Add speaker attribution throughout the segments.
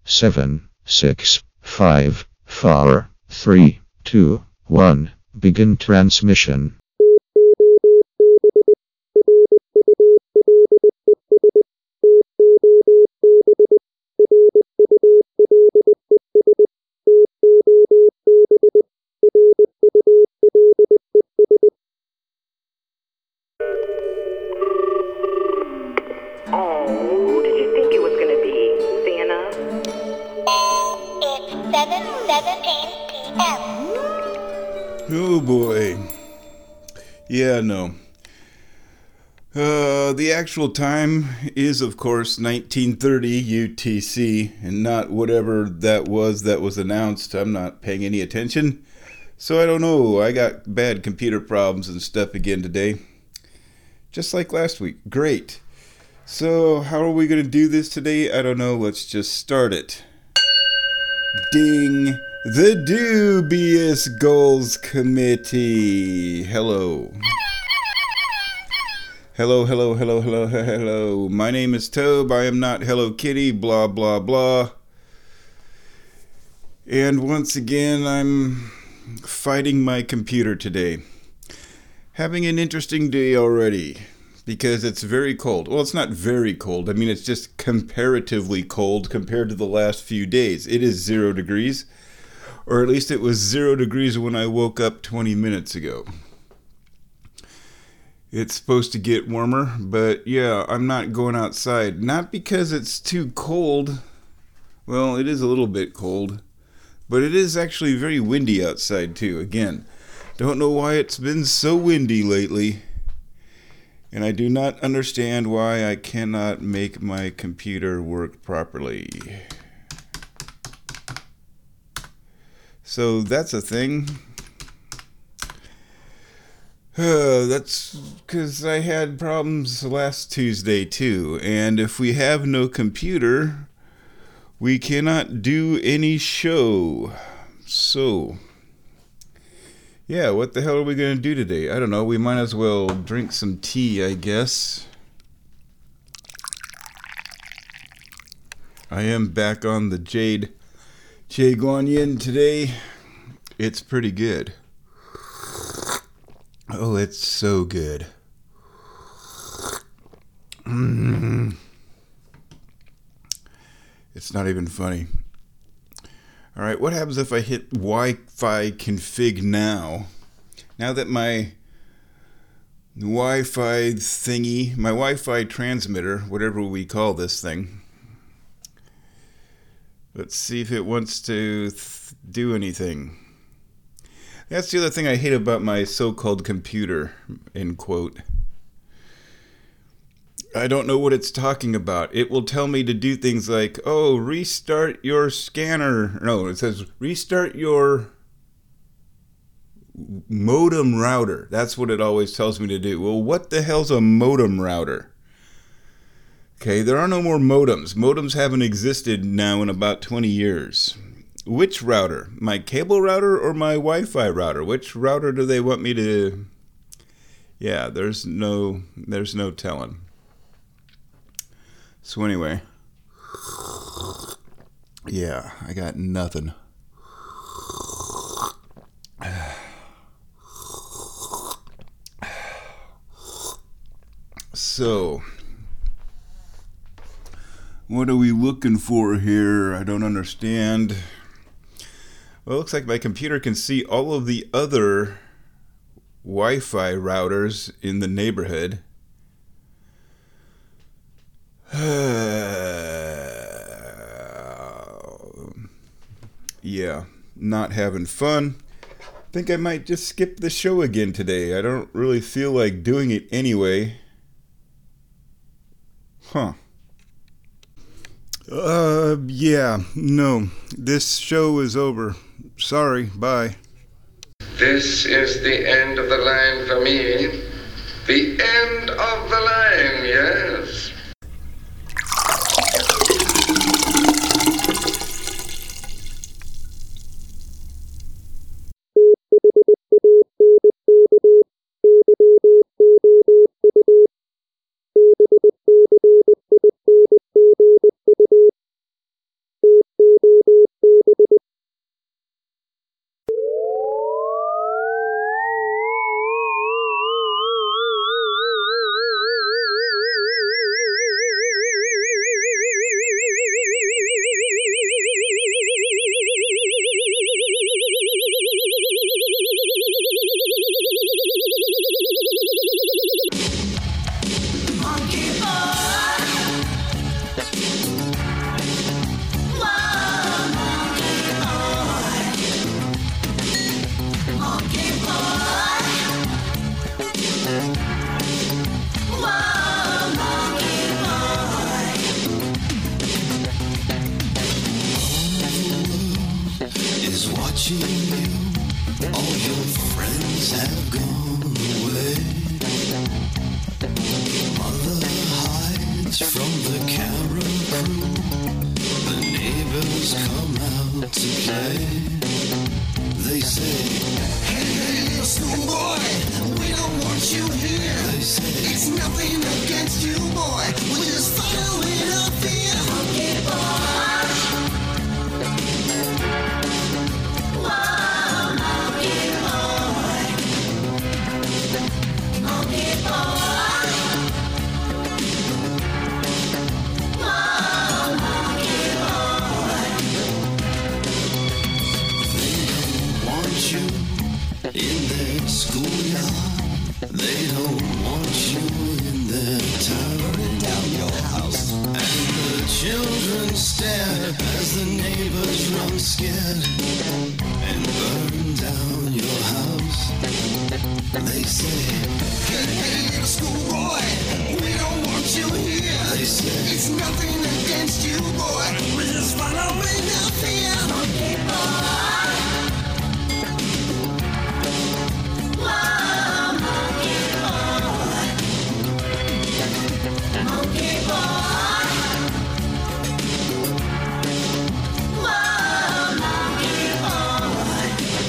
Speaker 1: 7, 6, 5, 4, 3, 2, 1. Begin transmission.
Speaker 2: Oh, who did you think it was gonna be, Santa?
Speaker 3: It's 7:17 p.m.
Speaker 4: Oh boy. Yeah, no. The actual time is, of course, 1930 UTC, and not whatever that was announced. I'm not paying any attention, so I don't know. I got bad computer problems and stuff again today. Just like last week. Great. So, how are we going to do this today? I don't know. Let's just start it. Ding! The Dubious Goals Committee. Hello. Hello. My name is Tobe. I am not Hello Kitty, blah, blah, blah. And once again, I'm fighting my computer today. Having an interesting day already, because it's very cold. Well, it's not very cold. I mean, it's just comparatively cold compared to the last few days. It is 0 degrees, or at least it was 0 degrees when I woke up 20 minutes ago. It's supposed to get warmer, but yeah, I'm not going outside. Not because it's too cold. Well, it is a little bit cold, but it is actually very windy outside too. Again, don't know why it's been so windy lately. And I do not understand why I cannot make my computer work properly. So that's a thing. That's because I had problems last Tuesday too. And if we have no computer, we cannot do any show. So, yeah, what the hell are we going to do today? I don't know. We might as well drink some tea, I guess. I am back on the Jade Guanyin today. It's pretty good. Oh, it's so good. It's not even funny. Alright, what happens if I hit Wi-Fi config now? Now that my Wi-Fi thingy, my Wi-Fi transmitter, whatever we call this thing. Let's see if it wants to do anything. That's the other thing I hate about my so-called computer, end quote. I don't know what it's talking about. It will tell me to do things like, oh, restart your scanner. No, it says restart your modem router. That's what it always tells me to do. Well, what the hell's a modem router? Okay, there are no more modems. Modems haven't existed now in about 20 years. Which router? My cable router or my Wi-Fi router? Which router do they want me to... Yeah, there's no telling. So anyway. Yeah, I got nothing. So, what are we looking for here? I don't understand. Well, it looks like my computer can see all of the other Wi-Fi routers in the neighborhood. Yeah, not having fun. Think I might just skip the show again today. I don't really feel like doing it anyway. Huh. Yeah, no. This show is over. Sorry, bye.
Speaker 5: This is the end of the line for me. The end of the line, yes.
Speaker 6: watching you. All your friends have gone away. Mother hides from the camera crew. The neighbors come out to play. They say, hey, hey, little schoolboy, we don't want you here. They say, it's nothing against you, boy. We're just following our fear. Monkey boy. Whoa, monkey boy. Monkey boy. Whoa, monkey boy. They don't want you in their schoolyard. They don't want you in their town. Burning down your house. And the children stare as the neighbors run scared and burn down your house. They say, hey, hey, little schoolboy, we don't want you here. They say, it's nothing against you, boy. We're just following our fear. Monkey boy. Whoa, monkey boy. Monkey boy. Whoa, monkey boy.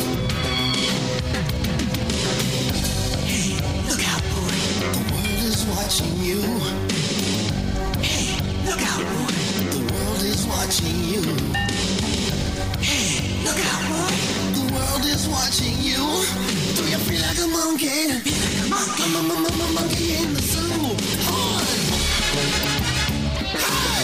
Speaker 6: Hey, look out, boy. The world is watching you. Hey, look out, boy. The world is watching you. Hey, look out, boy. The world is watching you. Do you feel like a monkey? Feel like a monkey. Monkey in the zoo. On. Hi.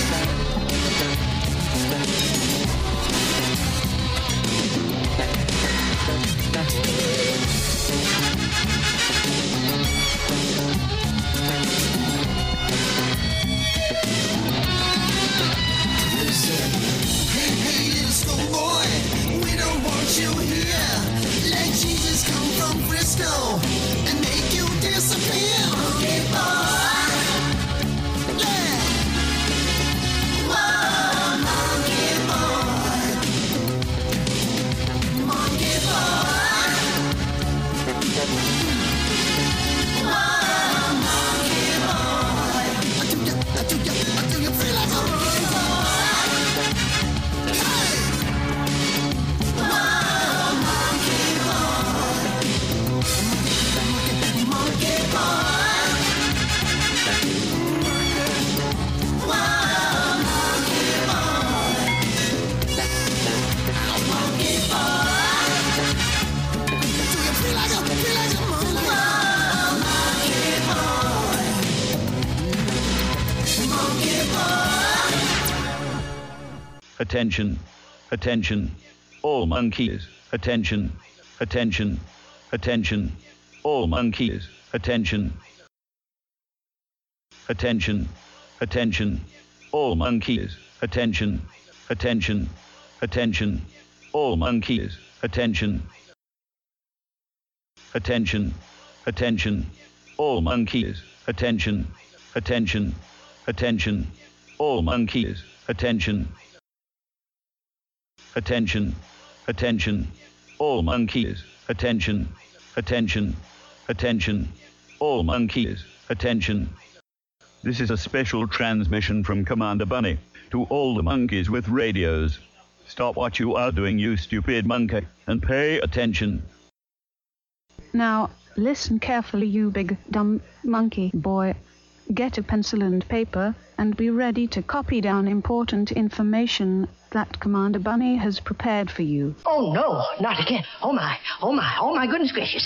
Speaker 6: They say, hey, hey, little schoolboy, we don't want you here. Let Jesus come from Frisco and make you disappear. Monkey boy. Yeah. Whoa, monkey boy. Monkey boy. Whoa, monkey boy. Do you feel like a monkey boy? Hey. Whoa, monkey boy. Monkey boy. Whoa, monkey boy. Monkey boy. Do you feel like a monkey? Whoa, monkey boy. Monkey boy.
Speaker 7: Attention, attention, all monkeys, attention, attention, attention, all monkeys, attention, attention, attention, all monkeys, attention, attention, attention, all monkeys, attention, attention, attention, all monkeys, attention, attention, attention, all monkeys, attention, attention, attention, all monkeys, attention, attention, attention, all monkeys, attention. This is a special transmission from Commander Bunny to all the monkeys with radios. Stop what you are doing, you stupid monkey, and pay attention.
Speaker 8: Now, listen carefully, you big, dumb monkey boy. Get a pencil and paper and be ready to copy down important information that Commander Bunny has prepared for you.
Speaker 9: Oh, no, not again. Oh, my goodness gracious.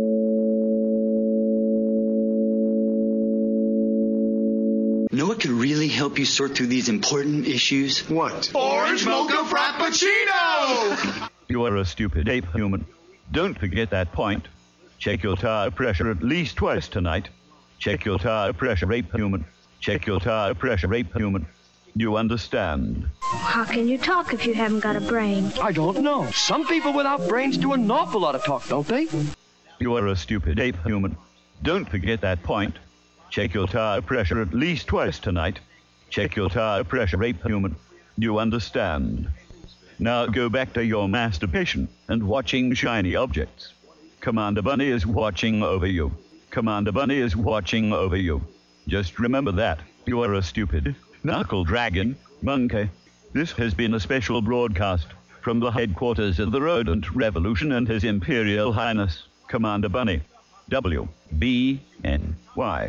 Speaker 10: Know what could really help you sort through these important issues?
Speaker 11: What? Orange Mocha Frappuccino!
Speaker 7: You are a stupid ape human. Don't forget that point. Check your tire pressure at least twice tonight. Check your tire pressure, ape human. Check your tire pressure, ape human. You understand?
Speaker 12: How can you talk if you haven't got a brain?
Speaker 13: I don't know. Some people without brains do an awful lot of talk, don't they?
Speaker 7: You are a stupid ape human. Don't forget that point. Check your tire pressure at least twice tonight. Check your tire pressure, ape human. You understand? Now go back to your masturbation and watching shiny objects. Commander Bunny is watching over you. Commander Bunny is watching over you. Just remember that. You are a stupid knuckle dragon monkey. This has been a special broadcast from the headquarters of the Rodent Revolution and His Imperial Highness, Commander Bunny. WBNY.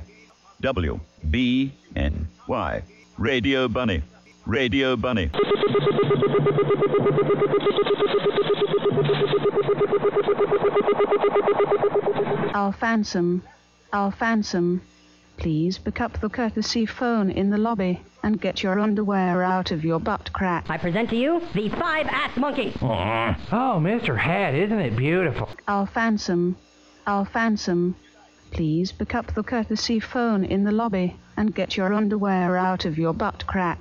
Speaker 7: WBNY. Radio Bunny. Radio Bunny.
Speaker 8: Alphansum, please pick up the courtesy phone in the lobby and get your underwear out of your butt crack.
Speaker 9: I present to you the 5-ass monkey.
Speaker 14: Oh, Mr. Hat, isn't it beautiful?
Speaker 8: Alphansum, please pick up the courtesy phone in the lobby and get your underwear out of your butt crack.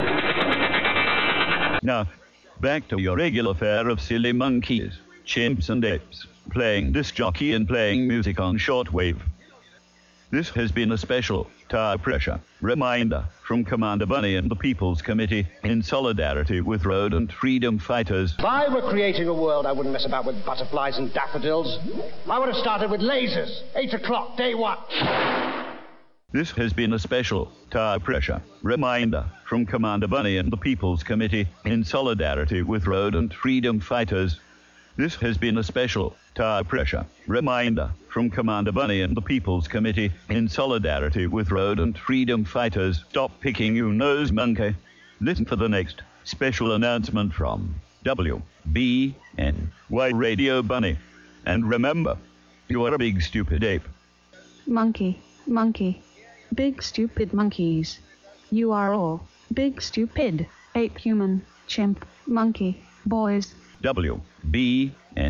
Speaker 7: Now, back to your regular fare of silly monkeys, chimps and apes, playing disc jockey and playing music on shortwave. This has been a special tire pressure reminder from Commander Bunny and the People's Committee in solidarity with rodent freedom fighters.
Speaker 15: If I were creating a world, I wouldn't mess about with butterflies and daffodils. I would have started with lasers. 8 o'clock, day one.
Speaker 7: This has been a special tire pressure reminder from Commander Bunny and the People's Committee in solidarity with rodent freedom fighters. This has been a special tire pressure reminder from Commander Bunny and the People's Committee in solidarity with rodent freedom fighters. Stop picking, you nose monkey. Listen for the next special announcement from WBNY Radio Bunny. And remember, you are a big stupid ape.
Speaker 8: Monkey. Big stupid monkeys. You are all big stupid ape, human, chimp, monkey, boys.
Speaker 7: WBNY.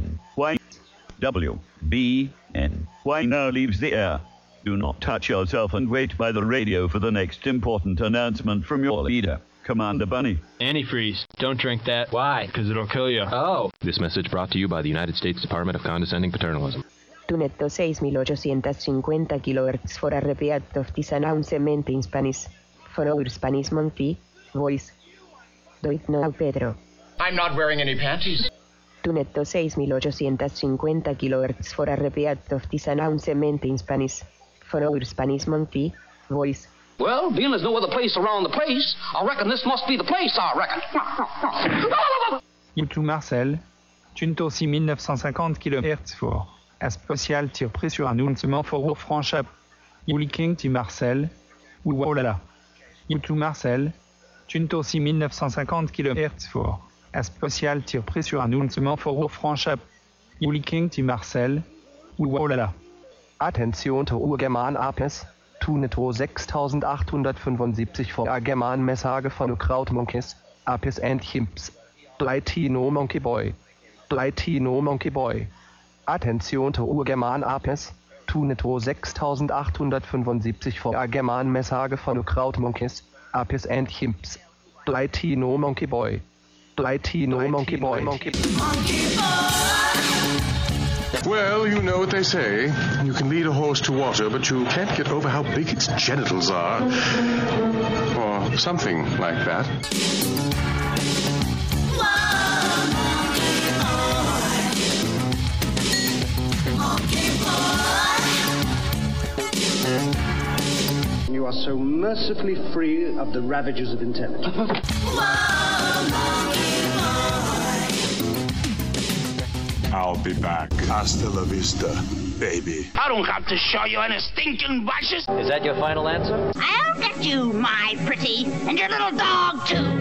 Speaker 7: WBNY now leaves the air. Do not touch yourself and wait by the radio for the next important announcement from your leader, Commander Bunny.
Speaker 16: Antifreeze. Don't drink that. Why? Because it'll kill you. Oh. This message brought to you by the United States Department of Condescending Paternalism.
Speaker 17: Tunetto 6850 kHz for a repeat of this announcement in Spanish. For our Spanish monkey voice. Do it now, Pedro.
Speaker 11: I'm not wearing any panties.
Speaker 17: Tunetto 6850 kHz for a repeat of this announcement in Spanish. For our Spanish monkey voice.
Speaker 18: Well, being there's no other place around the place, I reckon this must be the place, I reckon.
Speaker 19: YouTube Marcel, Tunto 6950 kHz for a spécial tir pris sur annoncement for Franchap. King to Marcel, ou oh là là. YouTube Marcel, Tunto 6950 kHz for a spécial tir pris sur annoncement for Franchap. King to Marcel, ou oh là là.
Speaker 20: Attention to Urgerman Apes, Tunetto 6875 for a German Message von Kraut Monkeys, Apes and Chimps. Dritino Monkey Boy. Attention to Urgerman Apes, Tunetto 6875 for a German Message von Kraut Monkeys, Apes and Chimps. Dritino Monkey Boy.
Speaker 21: Well, you know what they say. You can lead a horse to water, but you can't get over how big its genitals are. Or something like that.
Speaker 15: You are so mercifully free of the ravages of intelligence.
Speaker 22: I'll be back. Hasta la vista, baby.
Speaker 11: I don't have to show you any stinking bushes.
Speaker 23: Is that your final answer?
Speaker 3: I'll get you, my pretty, and your little dog, too.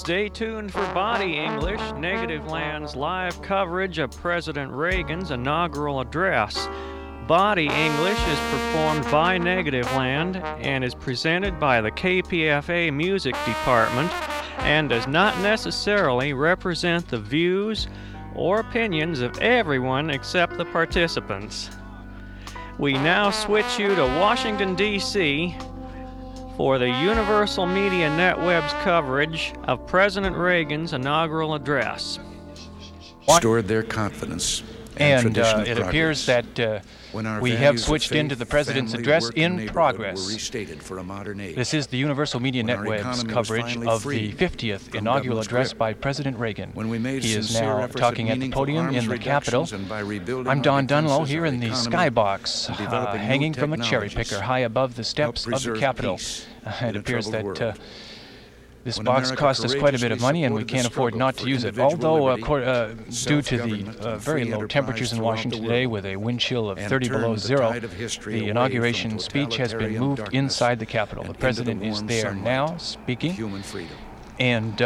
Speaker 1: Stay tuned for Body English, Negativland's live coverage of President Reagan's inaugural address. Body English is performed by Negativland and is presented by the KPFA Music Department and does not necessarily represent the views or opinions of everyone except the participants. We now switch you to Washington, D.C. for the Universal Media Netweb's coverage of President Reagan's inaugural address.
Speaker 2: Restored their confidence.
Speaker 23: And it appears that we have switched into the President's address in progress. This is the Universal Media Netweb's coverage of the 50th inaugural address by President Reagan. He is now talking at the podium in the Capitol. I'm Don Dunlow here in the skybox, hanging from a cherry picker high above the steps of the Capitol. It appears that this box cost us quite a bit of money, and we can't afford not to use it. Although, due to the very low temperatures in Washington today, with a wind chill of 30 below zero, the inauguration speech has been moved inside the Capitol. The President is there now, speaking. And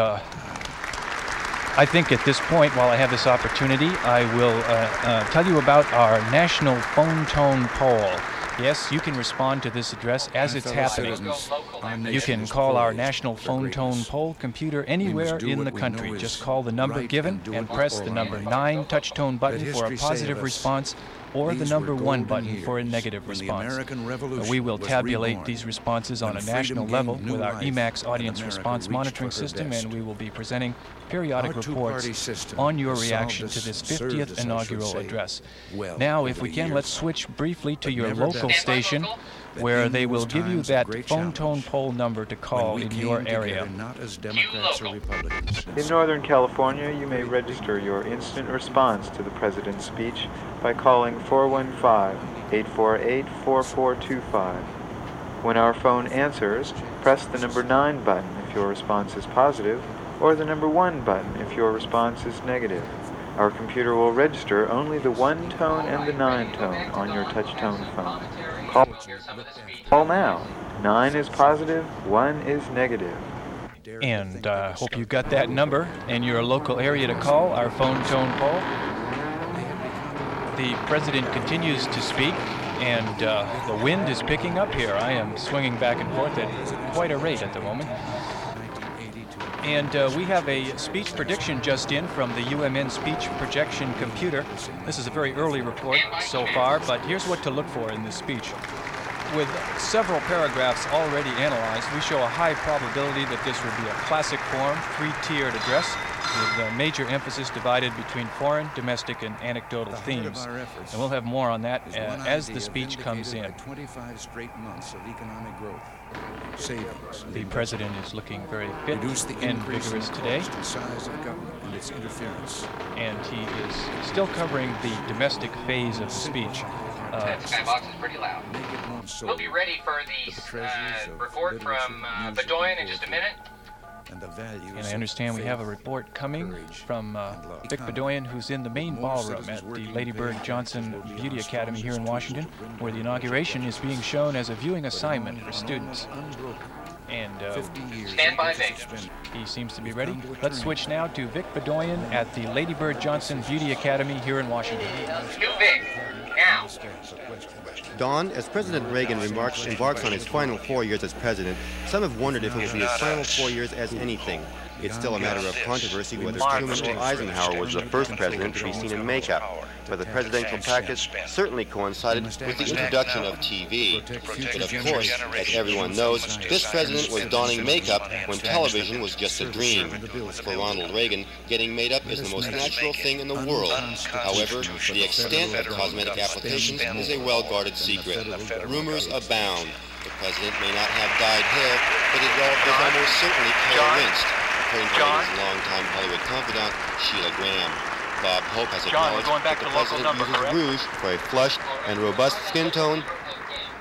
Speaker 23: I think at this point, while I have this opportunity, I will tell you about our national phone tone poll. Yes, you can respond to this address as it's happening. You can call our national phone tone poll computer anywhere in the country. Just call the number given and press the number 9 touch tone button for a positive response, or the number 1 button for a negative response. We will tabulate these responses on a national level with our Emacs audience response monitoring system, and we will be presenting periodic reports on your reaction to this 50th inaugural address. Now, if we can, let's switch briefly to your local station, where they will give you that phone tone poll number to call in your area.
Speaker 24: In Northern California, you may register your instant response to the President's speech by calling 415-848-4425. When our phone answers, press the number 9 button if your response is positive, or the number 1 button if your response is negative. Our computer will register only the 1 tone and the 9 tone on your touch-tone phone. Call now. 9 is positive, 1 is negative.
Speaker 23: And hope you got that number in your local area to call our phone tone poll. The President continues to speak, and the wind is picking up here. I am swinging back and forth at quite a rate at the moment. And we have a speech prediction just in from the UMN speech projection computer. This is a very early report so far, but here's what to look for in this speech. With several paragraphs already analyzed, we show a high probability that this will be a classic form, 3-tiered address, with a major emphasis divided between foreign, domestic, and anecdotal themes. And we'll have more on that as the speech comes in.
Speaker 2: 25 straight months of economic growth. Savings.
Speaker 23: The President is looking very fit and vigorous today.
Speaker 2: Size of government and its interference.
Speaker 23: And he is still covering the domestic phase of the speech.
Speaker 25: That skybox is pretty loud. We'll be ready for the report from Bedoyan in just a minute.
Speaker 23: And I understand we have a report coming from Vic Bedoyan, who's in the main ballroom at the Lady Bird Johnson Beauty Academy here in Washington, where the inauguration is being shown as a viewing assignment for students. And
Speaker 25: stand by, Vic.
Speaker 23: He seems to be ready. Let's switch now to Vic Bedoyan at the Lady Bird Johnson Beauty Academy here in Washington.
Speaker 25: You, Vic. Now.
Speaker 26: Don, as President Reagan embarks on his final 4 years as president, some have wondered if it will be his final 4 years as anything. It's still a matter of controversy whether Truman or Eisenhower was the first president to be seen in makeup, but the presidential practice certainly coincided with the introduction of TV. But of course, as everyone knows, this president was donning makeup when television was just a dream. For Ronald Reagan, getting made up is the most natural thing in the world. However, the extent of cosmetic applications is a well-guarded secret. Rumors abound. The president may not have dyed hair, but it is almost certainly color-rinsed, according to his longtime Hollywood confidant, Sheila Graham. Bob Hope has acknowledged that the president uses rouge for a flushed and robust skin tone,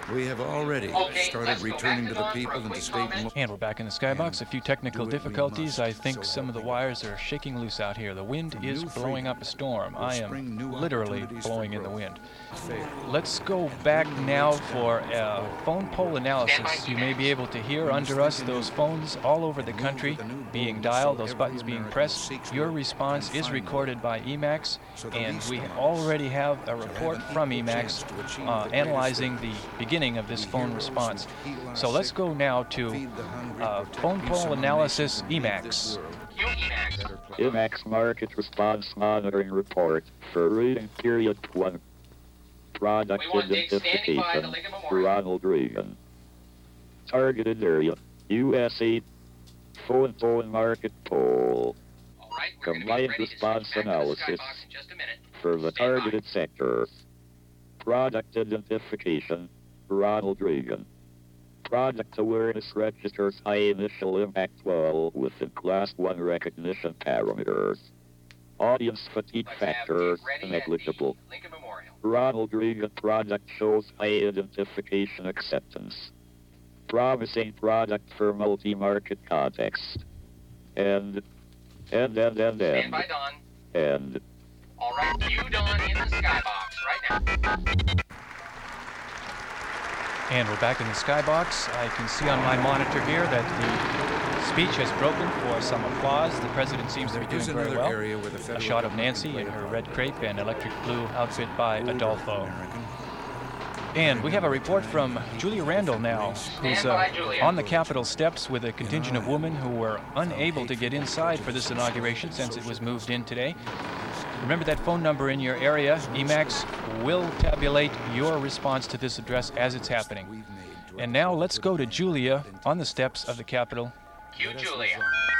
Speaker 2: We have already started returning to the people and to state
Speaker 23: and we're back in the skybox. A few technical difficulties. I think some of the wires are shaking loose out here. The wind is blowing up a storm. I am literally blowing in the wind. Let's go back now for a phone poll analysis. You may be able to hear under us those phones all over the country being dialed, those buttons being pressed. Your response is recorded by Emacs, and we already have a report from Emacs analyzing the beginning of this phone response. So let's go now to phone poll analysis Emacs.
Speaker 4: Emacs market response monitoring report for reading period 1. Product identification, Ronald Reagan. Targeted area, USA. Phone market poll. Combined response analysis for the targeted sector. Product identification, Ronald Reagan. Product awareness registers high initial impact well within class 1 recognition parameters. Audience fatigue factor negligible. Ronald Reagan product shows high identification acceptance. Promising product for multi-market context. And.
Speaker 25: Stand by, Don.
Speaker 4: And.
Speaker 25: All right, cue Don in the skybox right now.
Speaker 23: And we're back in the skybox. I can see on my monitor here that the speech has broken for some applause. The president seems to be doing very well. A shot of Nancy in her red crepe and electric blue outfit by Adolfo. And we have a report from Julia Randall now, who's on the Capitol steps with a contingent of women who were unable to get inside for this inauguration since it was moved in today. Remember that phone number in your area. Emacs will tabulate your response to this address as it's happening. And now let's go to Julia on the steps of the Capitol.
Speaker 25: Cue Julia.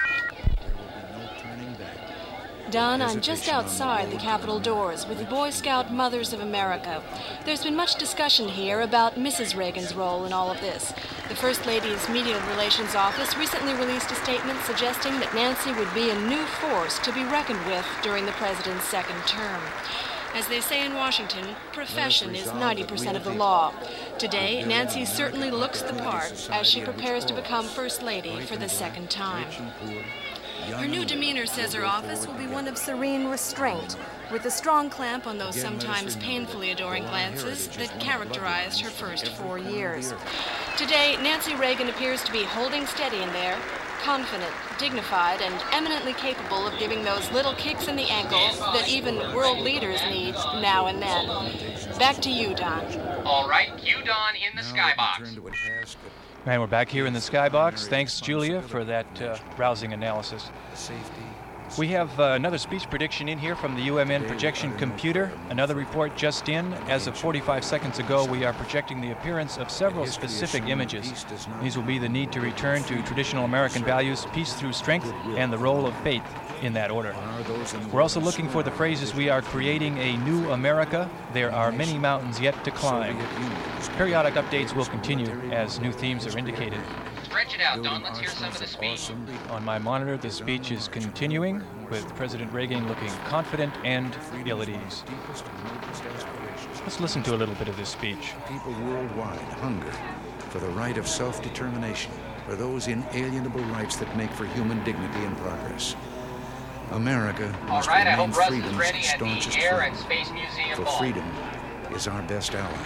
Speaker 5: Don, I'm just outside the Capitol doors with the Boy Scout Mothers of America. There's been much discussion here about Mrs. Reagan's role in all of this. The First Lady's Media Relations Office recently released a statement suggesting that Nancy would be a new force to be reckoned with during the president's second term. As they say in Washington, profession is 90% of the law. Today, Nancy certainly looks the part as she prepares to become First Lady for the second time. Her new demeanor, says her office, will be one of serene restraint, with a strong clamp on those sometimes painfully adoring glances that characterized her first 4 years. Today, Nancy Reagan appears to be holding steady in there, confident, dignified, and eminently capable of giving those little kicks in the ankle that even world leaders need now and then. Back to you, Don.
Speaker 25: All right, cue Don in the skybox.
Speaker 23: And we're back here in the skybox. Thanks, Julia, for that rousing analysis. We have another speech prediction in here from the UMN projection computer. Another report just in. As of 45 seconds ago, we are projecting the appearance of several specific images. These will be the need to return to traditional American values, peace through strength, and the role of faith, in that order. We're also looking for the phrases, we are creating a new America, there are many mountains yet to climb. Periodic updates will continue as new themes are indicated.
Speaker 25: Stretch it out, Don. Let's hear some of the speech.
Speaker 23: On my monitor, the speech is continuing, with President Reagan looking confident and ill at ease. Let's listen to a little bit of this speech.
Speaker 2: People worldwide hunger for the right of self-determination, for those inalienable rights that make for human dignity and progress. America must remain freedom's staunchest friend, for freedom is our best ally.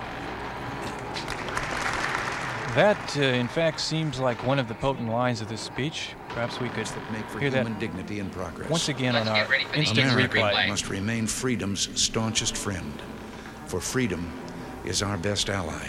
Speaker 23: That, in fact, seems like one of the potent lines of this speech. Perhaps we could hear that
Speaker 2: dignity and progress.
Speaker 23: Once again on our instant
Speaker 2: America
Speaker 23: replay.
Speaker 2: Must remain freedom's staunchest friend, for freedom is our best ally.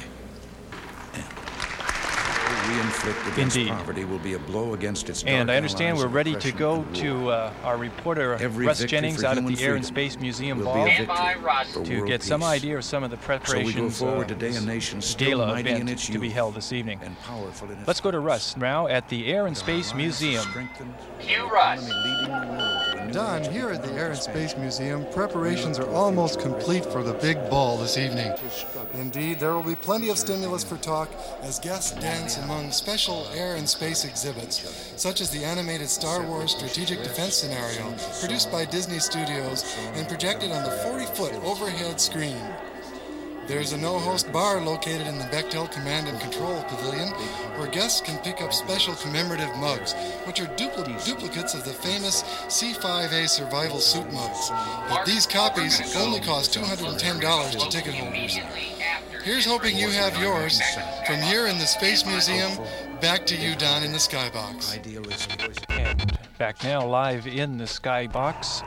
Speaker 2: We inflict against poverty will be a blow against its
Speaker 23: And I understand we're ready to go to our reporter, Russ Jennings, out at the Air and Space Museum Ball to get some idea of some of the preparations of this gala event to be held this evening. Let's go to Russ now at the Air and Space Museum.
Speaker 25: Cue Russ.
Speaker 6: Don, here at the Air and Space Museum, preparations are almost complete for the big ball this evening. Indeed, there will be plenty of stimulus for talk as guests dance among special air and space exhibits, such as the animated Star Wars Strategic Defense Scenario, produced by Disney Studios and projected on the 40-foot overhead screen. There's a no-host bar located in the Bechtel Command and Control Pavilion where guests can pick up special commemorative mugs, which are duplicates of the famous C5A survival suit mugs. But these copies only cost $210 to ticket holders. Here's hoping you have yours. From here in the Space Museum, back to you, Don, in the Skybox.
Speaker 23: And back now live in the Skybox.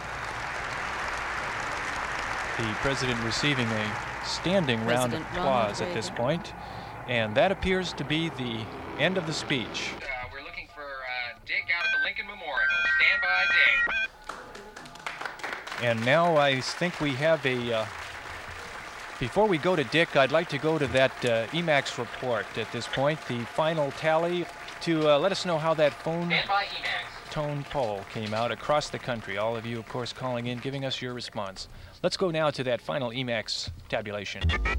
Speaker 23: The president receiving a standing round of applause at this point, and that appears to be the end of the speech.
Speaker 25: We're looking for Dick out at the Lincoln Memorial. Stand by, Dick.
Speaker 23: And now I think we have a... before we go to Dick, I'd like to go to that Emacs report at this point, the final tally, to let us know how that phone tone poll came out across the country. All of you, of course, calling in, giving us your response. Let's go now to that final Emacs tabulation.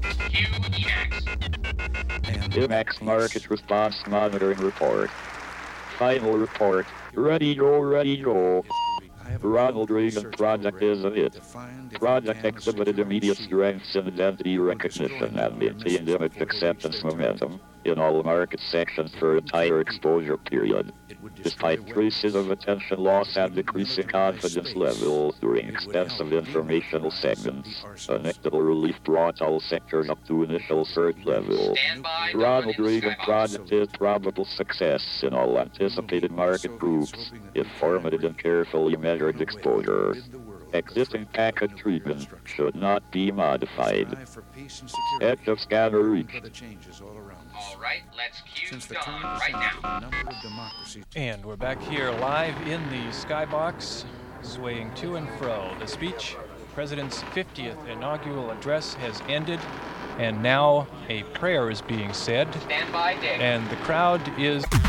Speaker 4: Emacs Market Response Monitoring Report. Final report. Ready, go. Ronald Reagan project is a hit. Project exhibited immediate strengths in identity recognition and maintained image acceptance momentum in all market sections for entire exposure period. Despite traces of attention loss and decreasing confidence levels during extensive informational segments, anecdotal relief brought all sectors up to initial surge levels. Ronald Reagan project is probable success in all anticipated market groups if formatted and carefully measured exposures. Existing packet treatment should not be modified. Edge of scanner reached.
Speaker 25: All right, let's cue Don right now.
Speaker 23: And we're back here live in the Skybox, swaying to and fro. The speech, the President's 50th inaugural address, has ended, and now a prayer is being said.
Speaker 25: Stand by, Dick.
Speaker 23: And the crowd is...